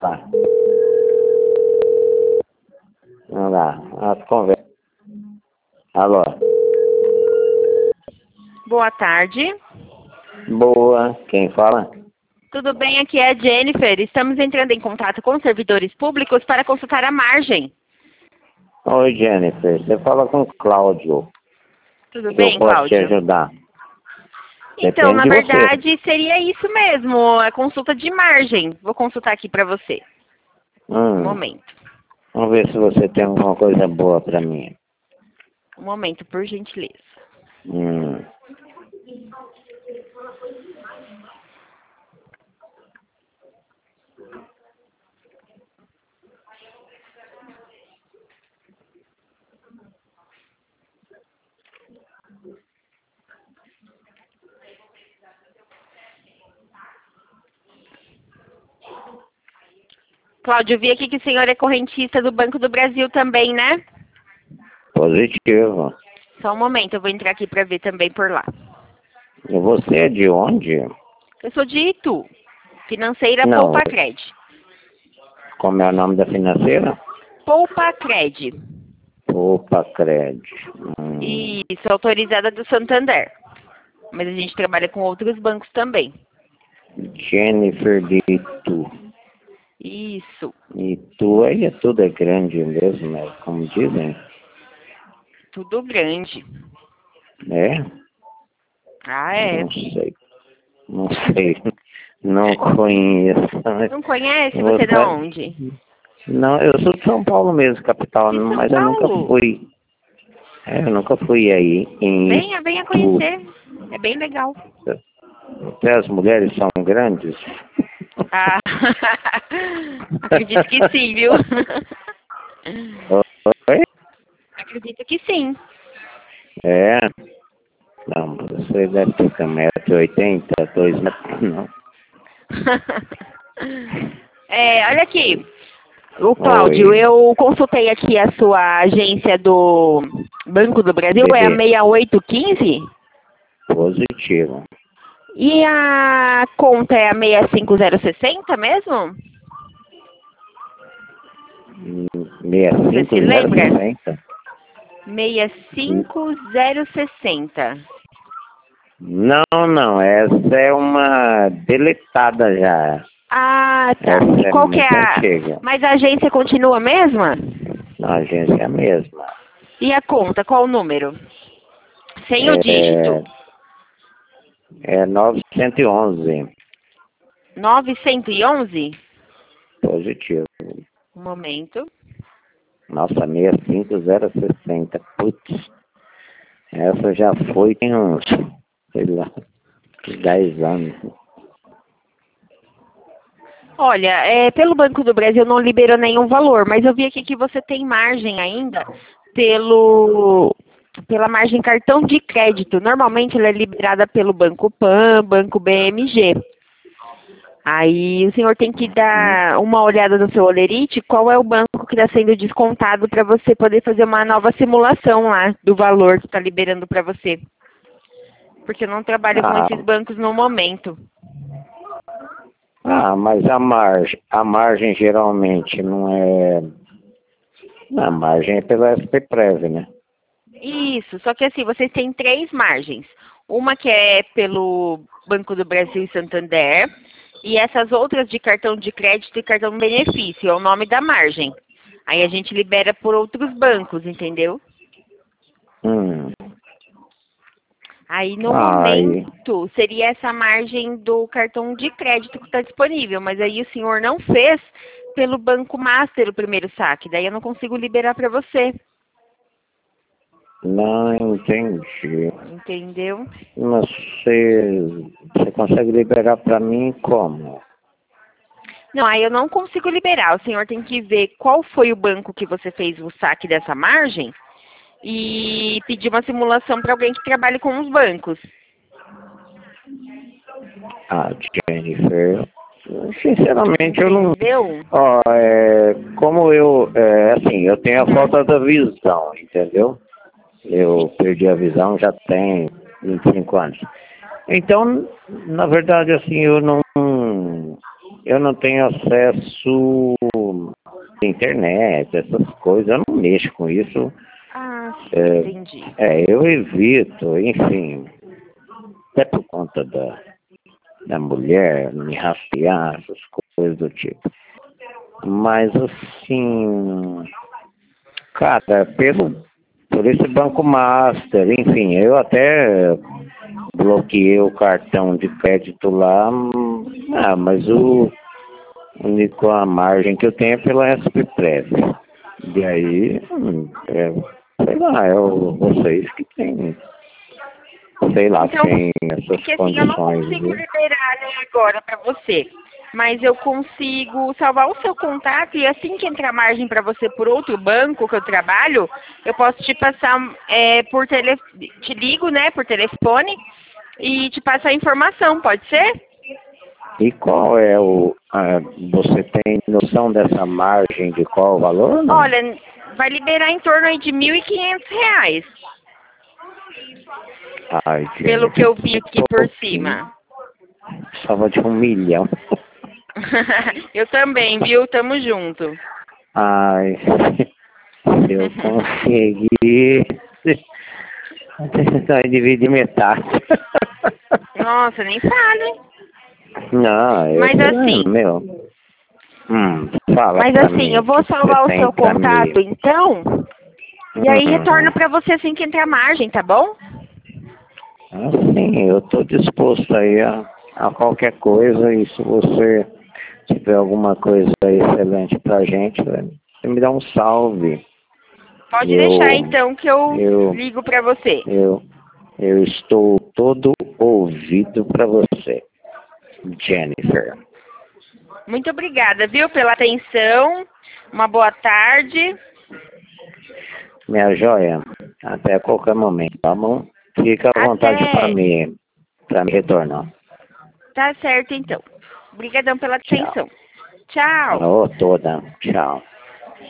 Tá. Vamos lá, as conversas. Alô? Boa tarde. Boa, quem fala? Tudo bem? Aqui é a Jennifer. Estamos entrando em contato com servidores públicos para consultar a margem. Oi, Jennifer, você fala com o Cláudio. Tudo Que eu bem, posso te Cláudio? ajudar? Então, Depende na de você. verdade, seria isso mesmo, a consulta de margem. Vou consultar aqui para você. Um momento. Vamos ver se você tem alguma coisa boa pra mim. Um momento, por gentileza. Hum. Cláudio, eu vi aqui que o senhor é correntista do Banco do Brasil também, né? Positivo. Só um momento, eu vou entrar aqui para ver também por lá. E você é de onde? Eu sou de Itu, financeira Não, Poupa-Cred. como é o nome da financeira? Poupa-Cred. Opa, Cred. Isso, autorizada do Santander. Mas a gente trabalha com outros bancos também. Jennifer de Itu. Isso, Itu aí tudo é grande mesmo, né? Como dizem. tudo grande. É? Ah, é. Não sei. Não sei. Não conheço. Não conhece? Você é de onde? Não, eu sou de São Paulo mesmo, capital, De São mas eu nunca Paulo. fui. Eu nunca fui aí em Venha Itu. conhecer. É bem legal. Até as mulheres são grandes. Ah, acredito que sim, viu? Oi? Acredito que sim. É. Não, você deve ter 1,80 m, 2 metros, não. Olha aqui. O Cláudio, Oi. eu consultei aqui a sua agência do Banco do Brasil, é a Bebê. 6815? Positivo. E a conta é a 65060 mesmo? Você se lembra? 65060? 65060. Não. Essa é uma deletada já. Ah, tá. Essa E é qual que é muito a... antiga. Mas a agência continua a mesma? A agência é a mesma. E a conta, qual o número? Sem o dígito. É, é 911. 911? Positivo. Um momento. Nossa, 65060. Putz. Essa já foi tem uns, sei lá, 10 anos. Olha, pelo Banco do Brasil não liberou nenhum valor, mas eu vi aqui que você tem margem ainda pela margem cartão de crédito. Normalmente ela é liberada pelo Banco Pan, Banco BMG. Aí o senhor tem que dar uma olhada no seu Olerite, qual é o banco que está sendo descontado para você poder fazer uma nova simulação lá do valor que está liberando para você. Porque eu não trabalho com Ah, esses bancos no momento. mas a margem geralmente não é. A margem é pela SPPrev, né? Isso, só que assim, vocês têm três margens. Uma que é pelo Banco do Brasil e Santander, e essas outras de cartão de crédito e cartão de benefício, é o nome da margem. Aí a gente libera por outros bancos, entendeu? Hum. Aí no Aí, momento seria essa margem do cartão de crédito que está disponível, mas aí o senhor não fez pelo Banco Master o primeiro saque, daí eu não consigo liberar para você, não entendi. entendeu? Mas você consegue liberar para mim como? Não, aí eu não consigo liberar. O senhor tem que ver qual foi o banco que você fez o saque dessa margem e pedir uma simulação para alguém que trabalhe com os bancos. Jennifer, sinceramente eu não. Entendeu? Ó, como assim, eu tenho a falta da visão, entendeu? Eu perdi a visão já tem 25 anos. Então, na verdade, assim, eu eu não tenho acesso à internet, essas coisas, eu não mexo com isso. Ah, sim, entendi. Eu evito, enfim, até por conta da mulher me rastrear, essas coisas do tipo. Mas assim, cara, por esse Banco Master, enfim, eu até bloqueei o cartão de crédito lá, mas a única margem que eu tenho é pela SPPrev. E aí, sei lá, vocês que têm, sei lá, Então, tem essas porque assim, eu não condições, consigo viu? liberar, né, agora para você. Mas eu consigo salvar o seu contato e assim que entrar margem para você por outro banco que eu trabalho, eu posso te passar te ligo, né, por telefone e te passar a informação, pode ser? E qual é você tem noção dessa margem de qual valor ou não? Olha, vai liberar em torno aí de R$ 1.500, Ai, pelo que eu gente, vi aqui por pouquinho. cima. Precisava de 1 milhão. Eu também, viu? Tamo junto. Ai, se eu conseguir, vai dividir metade. Nossa, nem fale. Não, Mas assim, meu. Fala mas pra assim, mim eu o que vou você salvar o tem seu pra me. contato, então, e aí retorno Uhum. pra você assim que entrar a margem, tá bom? Assim, eu tô disposto aí a qualquer coisa e se você tiver alguma coisa excelente pra gente, você me dá um salve. Pode deixar Eu, então que eu eu, ligo pra você. eu, eu estou todo ouvido pra você, Jennifer. Muito obrigada, viu, pela atenção. Uma boa tarde. Minha joia, até qualquer momento, tá bom? Fica à vontade Até. para me retornar. Tá certo então. Obrigadão pela Tchau. atenção. Tchau. Alô, toda. Tchau.